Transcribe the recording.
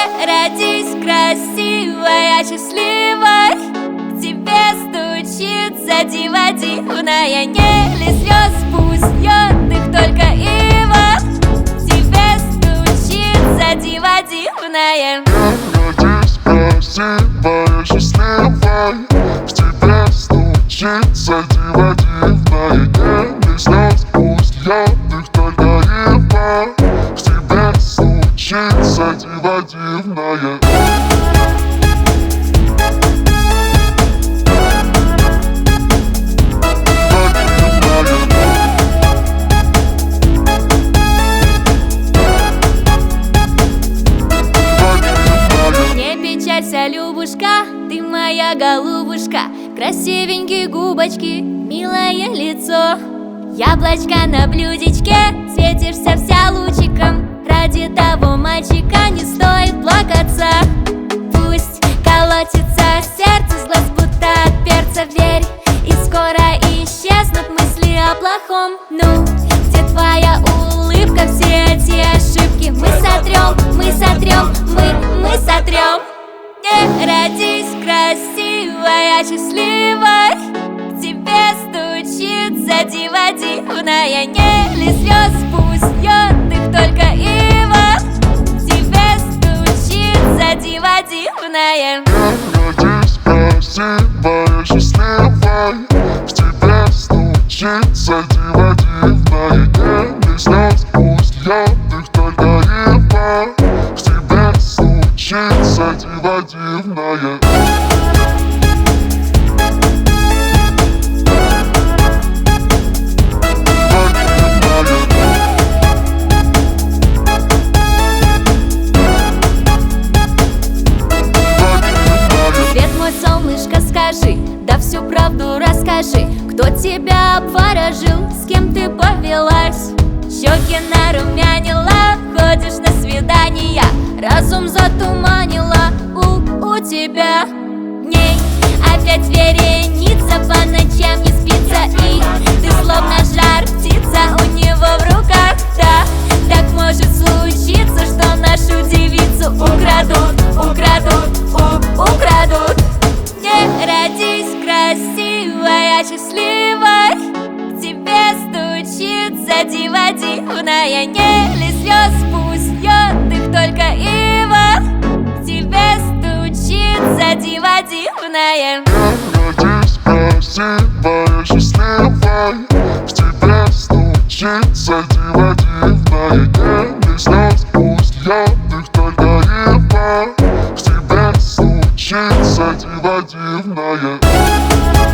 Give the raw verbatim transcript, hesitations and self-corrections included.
Не родись красивой, а счастливой. К тебе стучится дива дивная. Не ли слез пусть льет их только ива. К тебе стучится дива дивная. Не родись красивой, счастливой. К тебе стучится дива дивная. Не ли слез пусть льет их только ива. К тебе стучится дива дивная. Любушка, ты моя голубушка, красивенькие губочки, милое лицо. Яблочко на блюдечке, светишься вся лучиком. Ради того мальчика не стоит плакаться. Пусть колотится сердце, злость будто от перца, верь, и скоро исчезнут мысли о плохом. Ну, где твоя улыбка, все эти ошибки мы сотрем, мы сотрем, мы, мы сотрем. Не родись красивой, а счастливой. К тебе стучится дива дивная. Не ли слез пусть льет их только ива. К тебе стучится дива дивная. Не родись красивой, счастливой. К тебе стучится дива дивная. Не ли слез пусть льет их только ива. К тебе стучится дива дивная. Свет мой, солнышко, скажи, да всю правду расскажи. Кто тебя обворожил, с кем ты повелась? Щеки нарумянила, ходишь на свидания. Разум затуманила у, у тебя. В ней опять вереница, по ночам не спится. И ты словно жар птица у него в руках. Да, так может случиться, что нашу девицу украдут, украдут, у, украдут. Не родись красивой, а счастливой. К тебе стучится дива дивная. Не ли слез пусть льет их только ива. К тебе стучится дива дивная. Не родись красивой, счастливой. К тебе стучится дива дивная. Не ли слез пусть льет их только ива. К тебе стучится дива дивная.